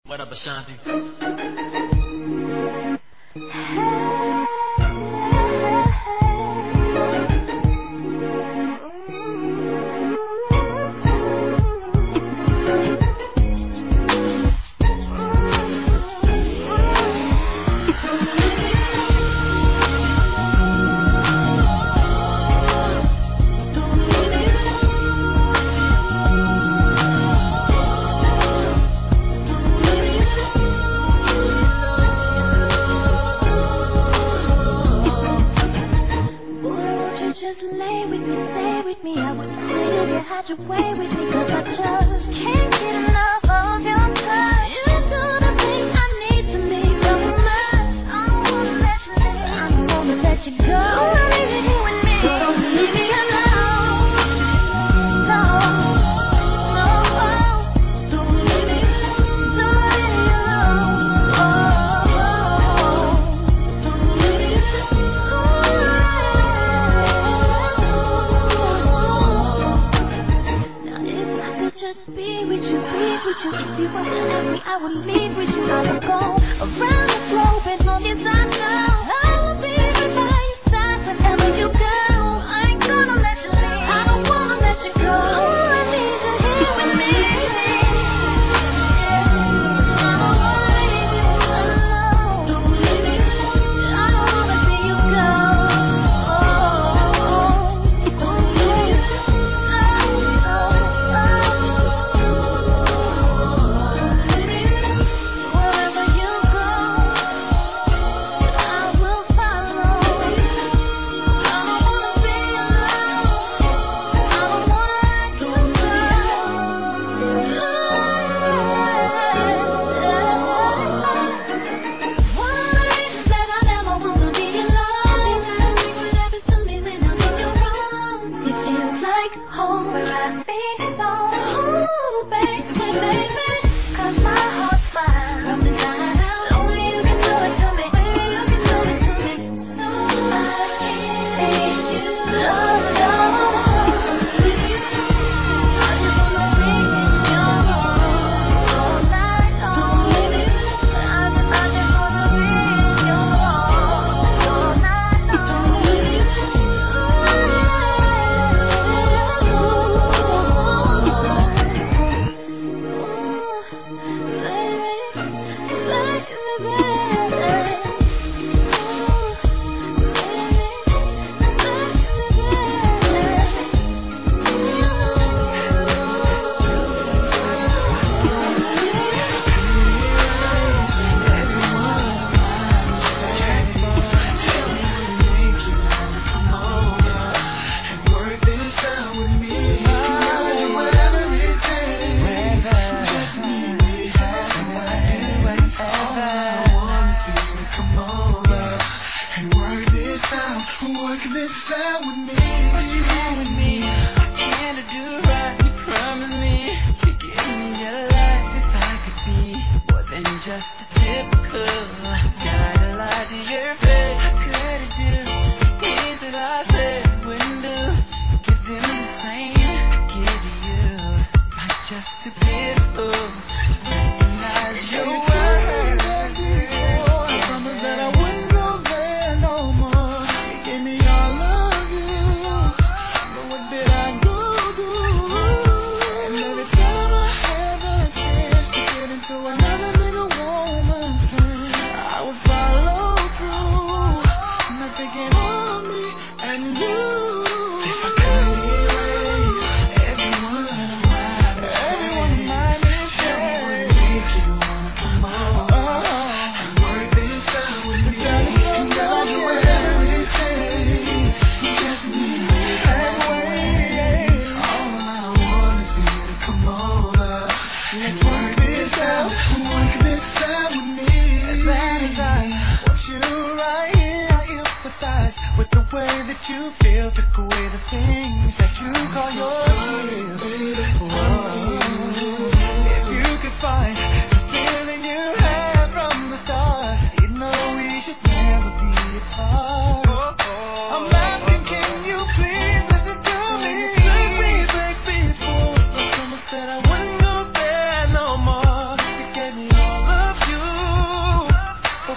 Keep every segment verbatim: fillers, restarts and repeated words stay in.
What up, Ashanti? Just lay with me, stay with me. I wouldn't say if you had your way with me, cause I just can't get enough of your touch. You do the things I need to leave so much. I don't wanna let you leave, I don't wanna let you go. Don't leave it here with me, don't leave me alone. No, no, don't leave me, don't leave me alone. Oh, don't leave me alone. Just be with you, be with you. If you were to ask me, I would leave with you. I would go around the globe and all these I know. I will be right by your side wherever you go. I ain't gonna let you leave, I don't wanna let you go. I need you here with me. I don't wanna leave you alone. Don't leave me alone. I don't wanna see you go. Don't leave me alone. Wherever you go, I will follow. I don't wanna be alone. I don't wanna let you go. One of the reasons that I never wanna be alone is that what happens to me when I'm in your arms. It feels like home where I belong. Ooh, baby, baby, 'cause my heart's fine from the inside out. Only you can do it to me. Only you can do it to me. So I can't leave you alone. I just wanna be in your arms all night long. I just, I just wanna be in your arms all night long. Work this out with me. What you want with me? Can I do right? You promise me you give me your life. If I could be more than just a typical guy to lie to your face, could I do things that I said wouldn't do? Give them the same, give you. Not just too beautiful to recognize your worth. Promise that I wouldn't go there no more. Give me all of you, but what did I go do? And every time I have a chance to get into another nigga woman's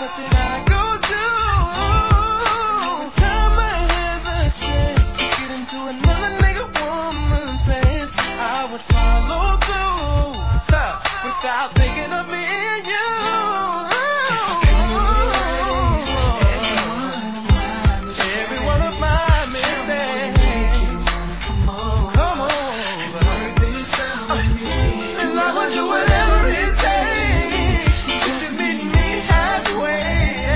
something I go do. Every time I have a chance to get into another nigga woman's pants, I would follow through huh, without thinking of me and you. Every one of my mistakes. Come on. And I would do whatever it takes just to meet me halfway.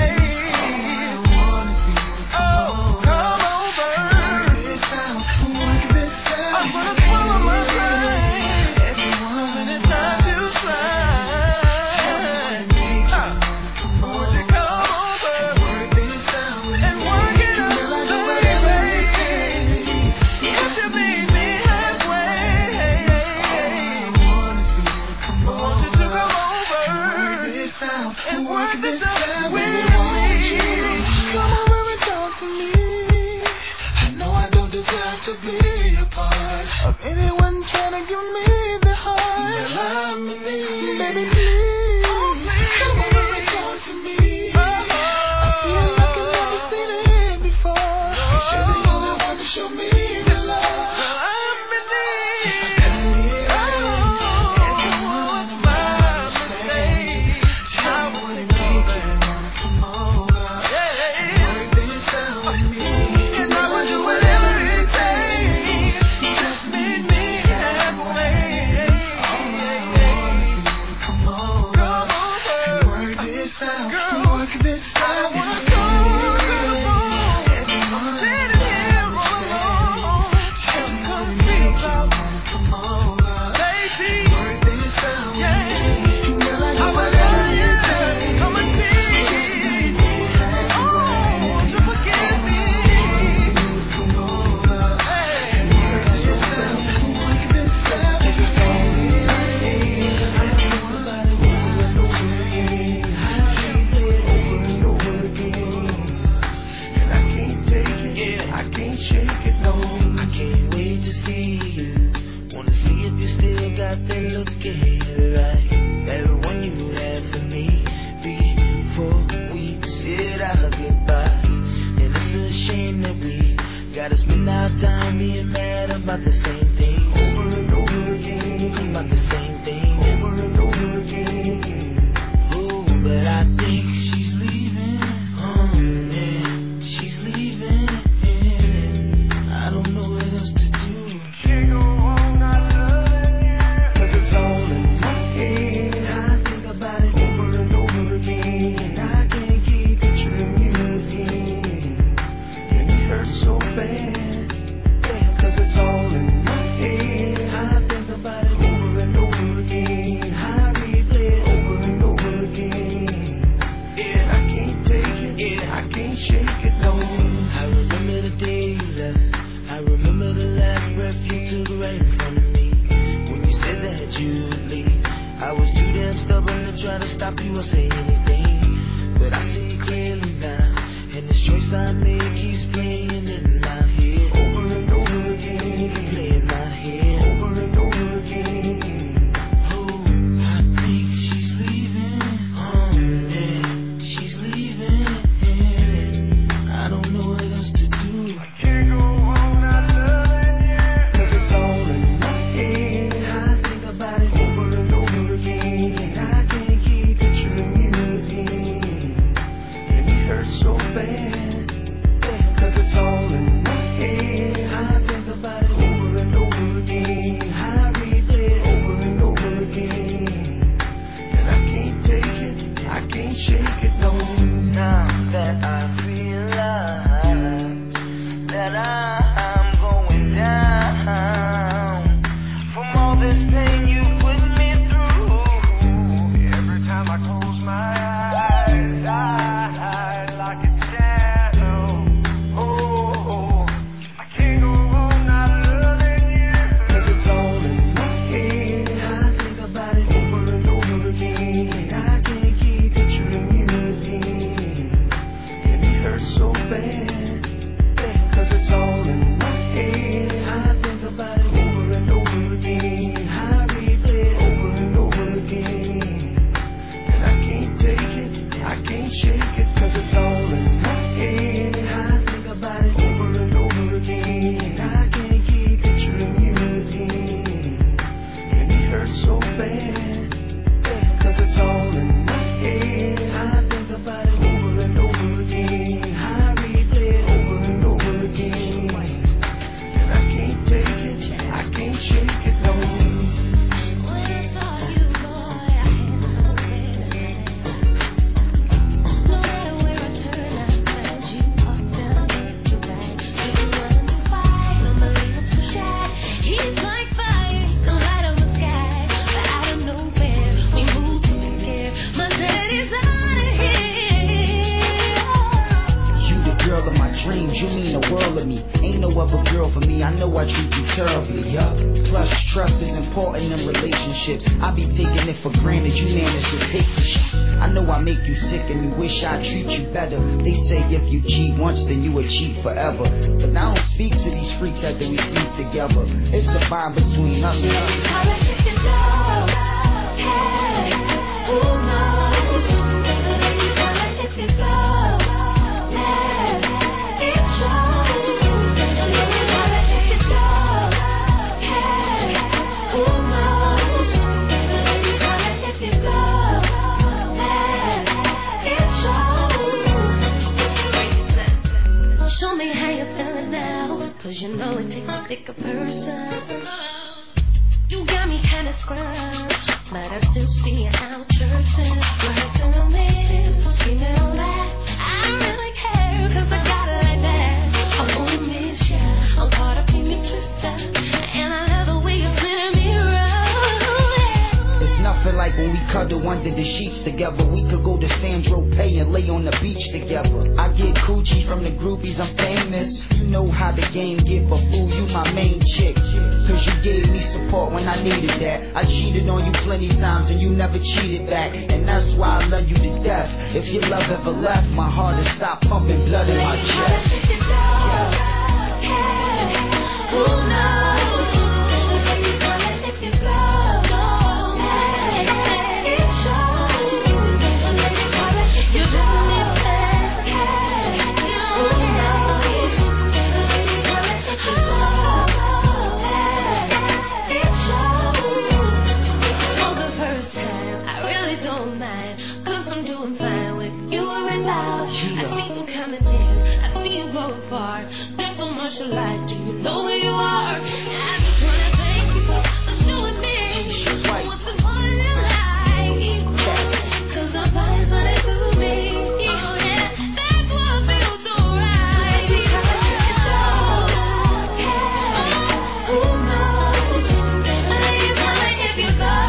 Oh, come over. I'm gonna swallow my pride. So many times you tried. Huh. Would you come over and work it out, baby? If you meet me halfway, won't you to come over and work this out with me? Come over and talk to me. I know I don't deserve to be a part of anyone trying to give me the heart. Love me, baby, please. Come over and talk to me. I feel like I've never seen it before. 'Cause you're the only one to show me the love. I believe. Oh, it's my mistake. I would take over. Yeah. And I would do whatever it takes. Just meet me halfway. Come over. Work this out. Girl, work this out. I wanna go. Let it hear all along. Come speak about baby. Yeah. I would love you. Come and see. Oh, won't you forgive me? I can't shake it, no. I can't wait to see you. Wanna see if you still got that look in your eye. That one you had for me before we said our goodbyes. And it's a shame that we gotta spend our time being mad about the same thing over and over again. About the same thing over and over again. Oh, but I think she's leaving. Oh, yeah, she's leaving. I don't know what else to do. Can't go on not loving you. 'Cause it's all in my head. I think about it over and over again. I can't keep picturing you again. And it hurts so bad. Yeah, 'cause it's all in my head. I think about it over and over again. I replay it over and over again. Yeah, I can't take it. Yeah, I can't shake it, no. I remember the day you left. I remember the last breath you took right in front of me. When you said that you'd leave, I was too damn stubborn to try to stop you or say anything. But I see clearly now, and this choice I made keeps playing in my head over and over again. Playing in my head over and over again. Oh, I think she's leaving. Oh, yeah, she's leaving. I don't know what else to do. I can't go on not loving you. 'Cause it's all in my head. I think about it over and over again. I can't keep picturing you dreams, you mean the world to me. Ain't no other girl for me, I know I treat you terribly, yup. Plus, trust is important in relationships. I be taking it for granted you manage to take the shit. I know I make you sick and you wish I treat you better. They say if you cheat once, then you would cheat forever. But I don't speak to these freaks after we sleep together. It's a fine between us and us. Show me how you feeling now, cause you know it takes a thicker person. You got me kinda screwed, but I still see you out person. Working on this, screaming on that. I don't really care, cause I got it like that. I wanna miss ya, I'm caught up in your twister, and I love the way you spinning me around. It's nothing like when we cuddle under the sheets together. We could go to Sandro Pay and lay on the beach together. I get coochie from the groupies, I'm famous. You know how the game get, but fool, you my main chick. Cause you gave me support when I needed that. I cheated on you plenty times and you never cheated back. And that's why I love you to death. If your love ever left, my heart would stop pumping blood in my chest. Who knows? If you go. There's so much alike. Do you know where you are? I just wanna thank you for showing me what's the one in life. Cause the body's what it do me. Yeah, that's what feels so right. Who knows? It's like if you go.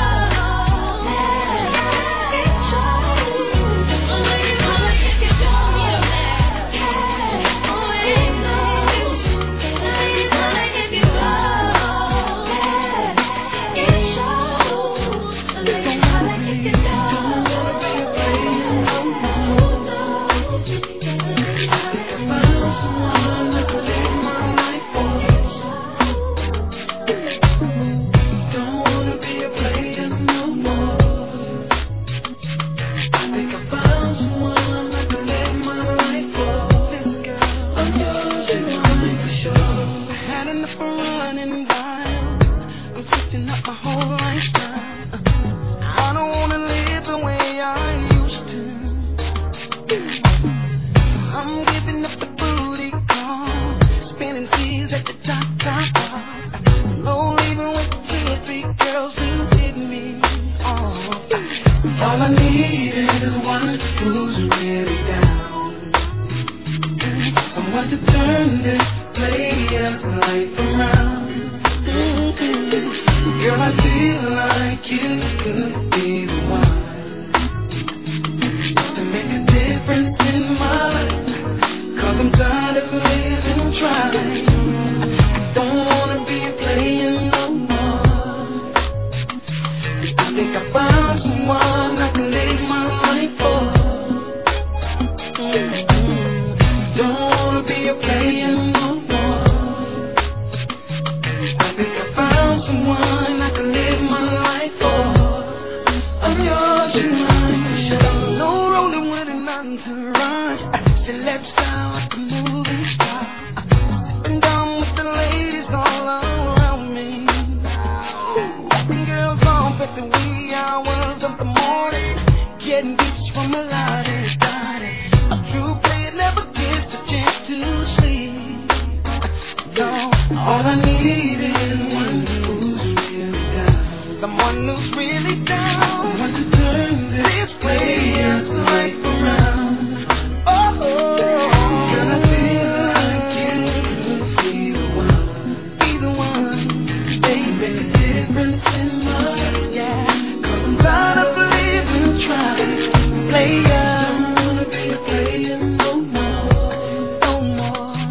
Player, don't wanna be a player no more, no more.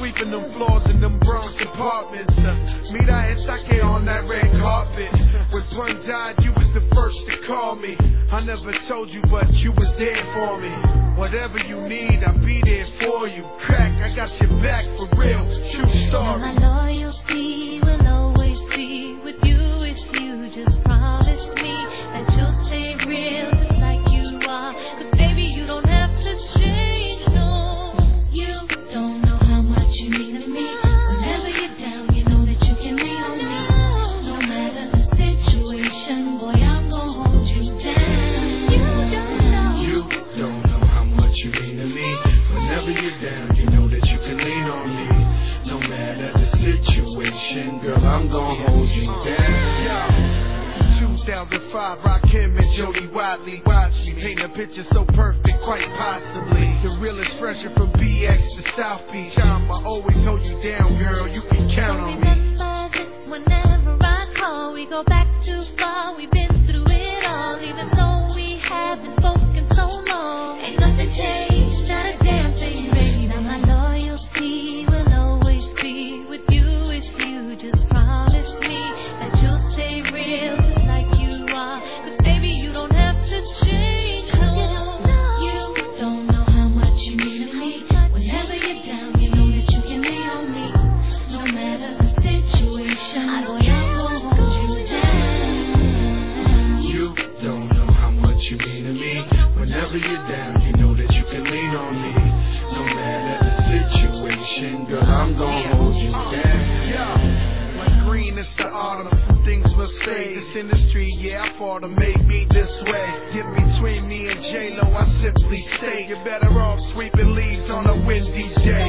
sweeping them floors in them Bronx apartments. Uh, mira esta que on that red carpet. When Bun died, you was the first to call me. I never told you, but you was there for me. Whatever you need, I'll be there for you. Crack, I got your back for real. True story. My loyalty will always be with you if you just promise me that you'll stay real just like you are. Cause baby, you don't have to change, no. You don't know how much you mean to me. Whenever you're down, you know that you can lean on me. No matter the situation, boy, I'm gonna hold you down. You don't know. You don't know how much you mean to me. Whenever you're down, you know that you can lean on me. No matter the situation, girl, I'm gonna hold you down. two thousand five, Rakim and Jody Watley. Watch me paint a picture so perfect, quite possibly. The realest fresher from B X to South Beach. I'ma always hold you down, girl. You can count on me. Remember this whenever I call. We go back too far. We've been through it all, even though we haven't spoken so long. Ain't nothing changed, not a damn thing, baby. Now my loyalty will always be with you if you just promise me that you'll stay real just like you are. Cause baby, you don't have to change, no. You don't know how much you mean to me. Whenever you're down, you know that you can lean on me. No matter the situation, boy, I'm gonna hold you down. You don't know how much you mean to me. Whenever you're down, you know that you can lean on me. No matter the situation, girl, I'm gonna hold you down. Like green is the autumn, some things must say. This industry, yeah, I fought to make me this way. Get between me and J-Lo, I simply stay. You're better off sweeping leaves on a windy day.